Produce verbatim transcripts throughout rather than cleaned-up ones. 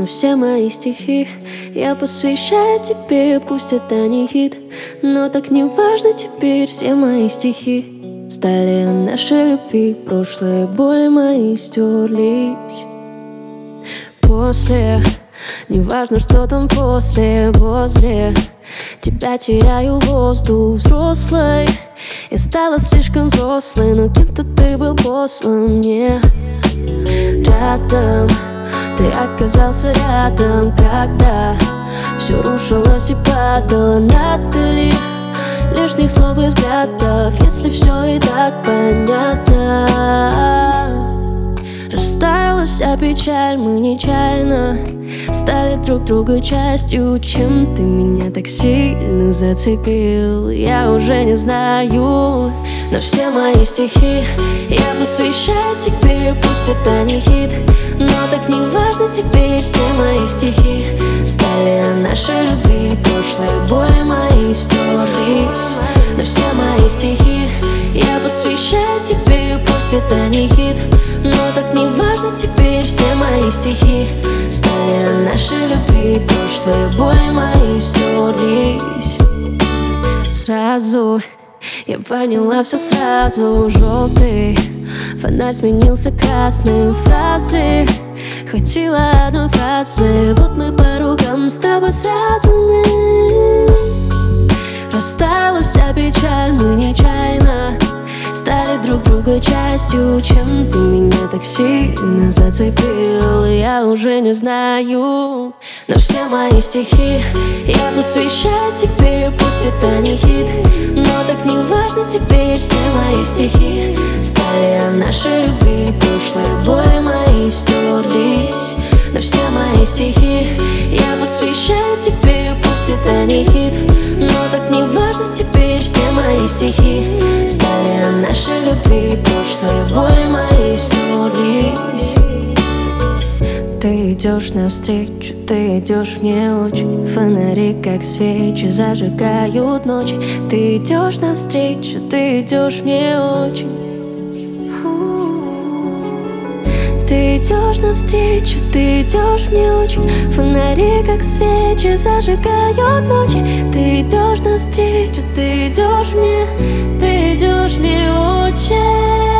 Но все мои стихи я посвящаю тебе. Пусть это не хит, но так не важно теперь. Все мои стихи стали о нашей любви. Прошлые боли мои стерлись. После, неважно, что там после, возле тебя теряю воздух взрослый. Я стала слишком взрослой, но кем-то ты был послан мне. Рядом, ты оказался рядом, когда все рушилось и падало. Надо ли лишних слов и взглядов, если все и так понятно? Растаяла вся печаль, мы нечаянно стали друг друга частью. Чем ты меня так сильно зацепил, я уже не знаю. Но все мои стихи я посвящаю тебе. Пусть это не хит, но так не важно теперь. Все мои стихи стали о нашей любви. Прошлые боли мои стерлись. Но все мои стихи я посвящаю тебе. Пусть это не хит, но так не важно теперь. Все мои стихи стали о нашей любви. Прошлые боли мои стерлись. Сразу я поняла все сразу. Желтый фонарь сменился красным. Фразы хватило одной фразы. Вот мы по рукам с тобой связаны. Растаяла вся печаль, мы нечаянно стали друг друга частью. Чем ты меня так сильно зацепил, я уже не знаю. Но все мои стихи я посвящаю тебе. Пусть это не хит, но так не важно теперь. Все мои стихи стали о нашей любви. Прошлые боли мои стерлись. Но все мои стихи я посвящаю тебе. Пусть это не хит, но так не важно теперь. Все мои стихи стали о нашей любви. Прошлые боли мои стерлись. Ты идешь навстречу, ты идешь мне очень. Фонари, как свечи, зажигают ночи. Ты идешь навстречу, ты идешь мне очень. Ты идешь навстречу, ты идешь мне очень. Фонари, как свечи, зажигают ночи. Ты идешь навстречу, ты идешь мне, ты идешь мне очень.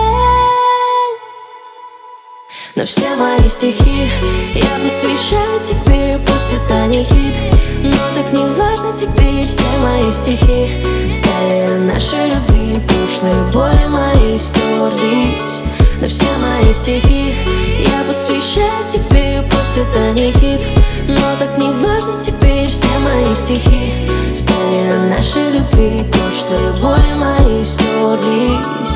Но все мои стихи я посвящаю тебе. Пусть это не хит, но так не важно теперь. Все мои стихи стали о нашей любви. Прошлые боли мои стерлись. Но все мои стихи я посвящаю тебе. Пусть это не хит, но так не важно теперь. Все мои стихи стали о нашей любви. Прошлые боли мои стерлись.